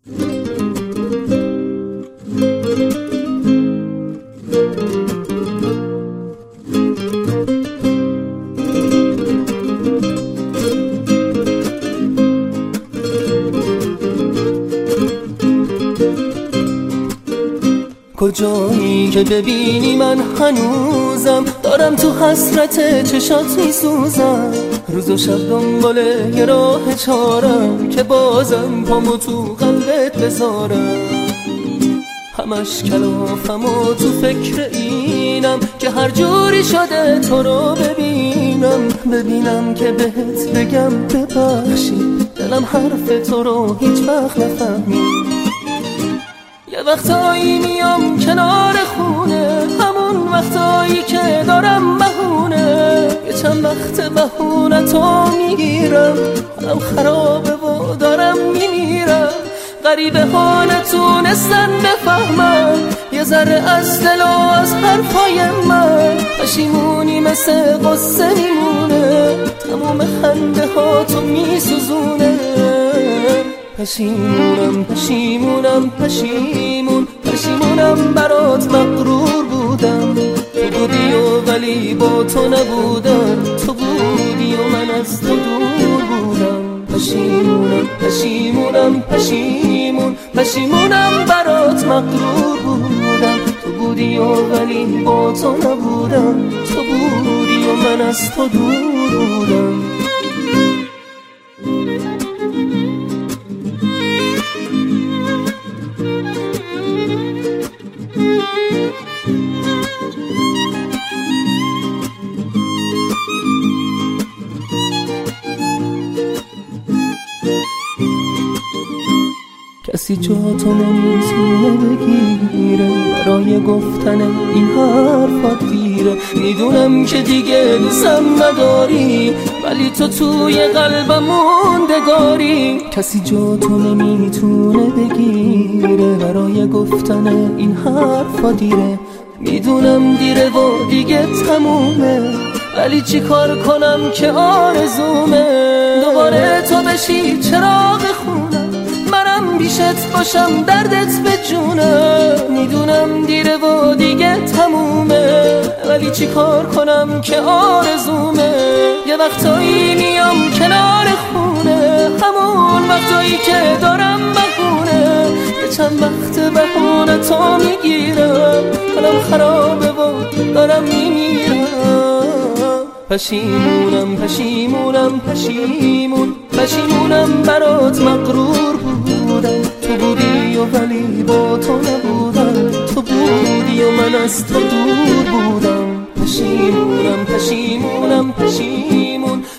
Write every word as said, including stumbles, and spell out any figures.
کجایی که ببینی من هنوزم دارم تو حسرت چشات میسوزم، روز و شب دنبال یه راه چارم که بازم پامو تو قلبت بذارم. همش کلافم و تو فکر اینم که هر جوری شده تو رو ببینم، ببینم که بهت بگم ببخشی، دلم حرف تو رو هیچ وقت نفهمید. یه وقتایی میام کنار خونه، همون وقتایی که دارم بهونه، یه چند وقت بهونه تو میگیرم، حالم خرابه و دارم میمیرم. غریبه ها نتونستن بفهمن یه ذره از دل و از حرفای من، پشیمونی مثل قصه میمونه، تموم خنده ها تو میسوزونه. پشیمونم پشیمونم پشیمون پشیمونم برات مغرور بودم، تو بودی و ولی با تو نبودم، تو بودی و من از تو دور بودم. پشیمونم پشیمونم پشیمون پشیمونم برات مغرور بودم، تو بودی و ولی با تو نبودم، تو بودی و من از تو دور بودم. کسی جا تو نمیتونه بگیره، برای گفتن این حرفات دیره. میدونم که دیگه دوستم نداری، ولی تو توی قلبم موندگاری. کسی جا تو نمیتونه بگیره، برای گفتن این حرفات دیره. میدونم دیره و دیگه تمومه، ولی چی کار کنم که آرزومه دوباره تو بشی چراغ خونم، منم بیشت باشم دردت به جونم. میدونم دیره و دیگه تمومه، ولی چی کار کنم که آرزومه. یه وقتایی میام کنار خونه، همون وقتایی که دارم بهونه، یه چند وقت بهونه تو میگیرم، حالم خرابه و دارم میمیرم. پشیمونم پشیمونم پشیمون پشیمونم برات مغرور بودم، تو بودی و ولی با تو نبودم، تو بودی و من از تو دور بودم. پشیمونم پشیمونم پشیمون